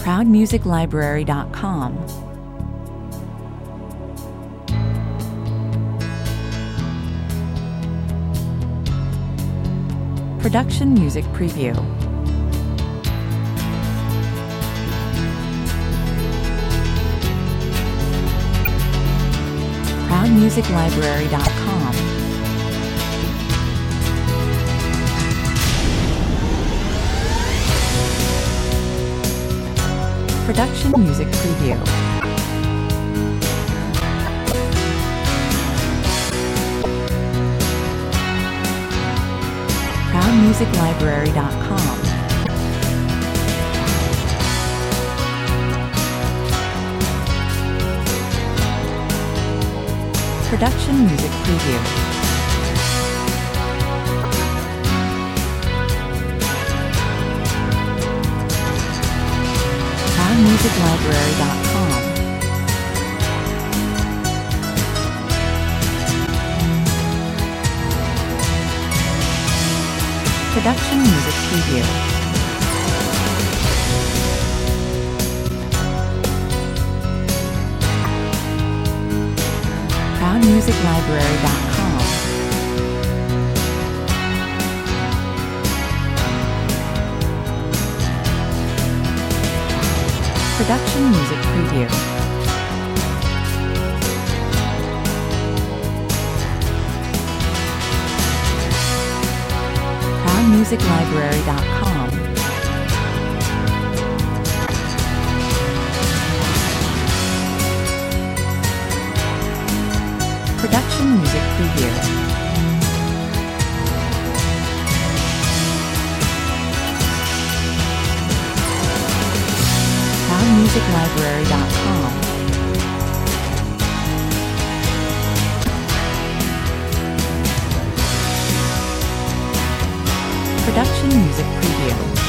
ProudMusicLibrary.com. Production Music Preview. ProudMusicLibrary.com. Production Music Preview. ProudMusicLibrary.com. Production Music Preview. ProudMusicLibrary.com. Production Music Preview. ProudMusicLibrary.com. Production Music Preview. ProudMusicLibrary.com. Production Music Preview. ProudMusicLibrary.com. Production Music Preview.